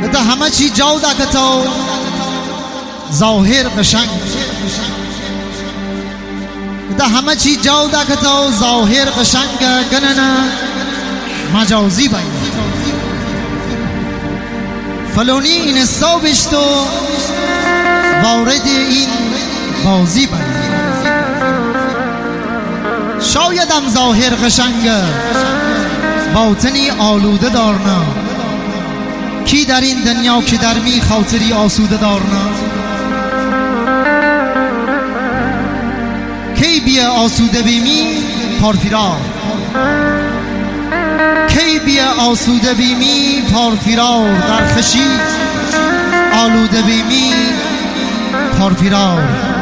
ده همه چی جاو ده کتو ظاهر قشنگ ده همه چی جاو ده کتو ظاهر قشنگ گنن مجازی باید فلونی این استابشتو وارد این بازی باید شایدم ظاهر قشنگ باطنی آلوده دارنا کی در این دنیا که در می خاطری آسوده دارنا کی بیا آسوده بیمی پارفیرا کی بیا آسوده بیمی پارفیرا در خشی آلوده بیمی پارفیرا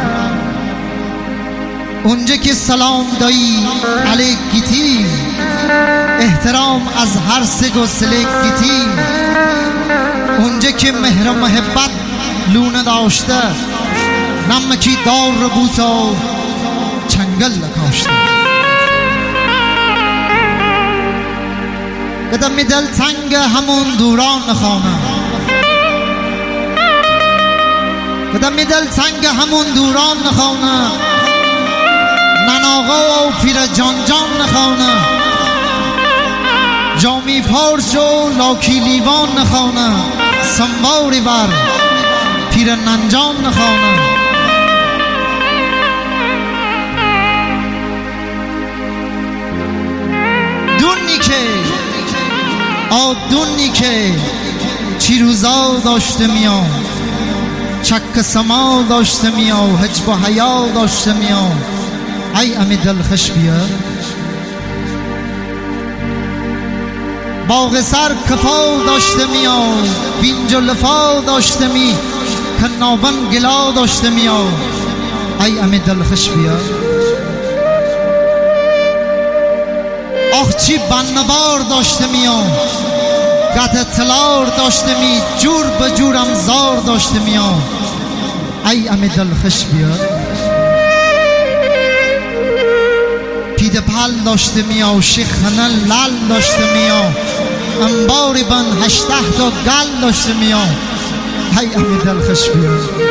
اونجا که سلام دایی علیک گیتی احترام از هر سگ و سلک گیتی اونجا که مهر و محبت لونه داشته نمکی دار رو بوتا چنگل لکاشته قدم دل تنگ همون دوران نخوانه قدم دل تنگ همون دوران نخوانه نناغا و پیر جان جان نخوانه جامی پارچ و لاکی لیوان نخوانه سنباری بر پیر ننجان نخوانه دونی که دونی که چی روزا داشته میام چک سما داشته میام حجب و حیا داشته میام ای امی دل خش بیا باغ سر کفا داشته میام بینج و لفا داشته می کنابن گلا داشته میام ای امی دل خش بیا آخ چی بنبار داشته میام گت تلار داشته می جور به جورم زار داشته میام ای امی دل خش بیا پیده پل داشته میام شیخنه لل داشته میام انباری بن 18 تا گل داشته میام ای امی دل خش بیا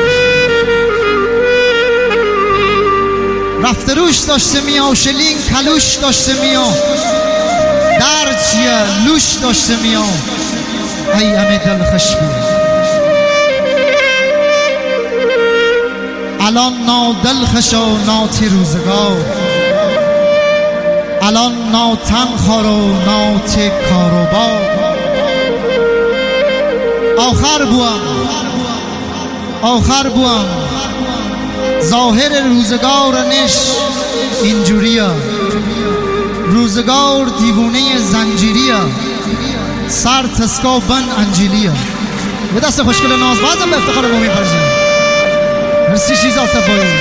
رفته روش داشته میام شلین کلوش داشته میام درچیه لوش داشته میام ای امی دل خش بیا الان نا دل خش و نا تی روزگار الان نا تن خار و نا تی کاروبا آخر بوام ظاهر روزگار نش اینجوریه روزگار دیوونه زنجیریه سر تسکا بن انجیلیه به دست خوشگل ناز بازم به افتخار مومین فرزین مرسی شیزا صفایی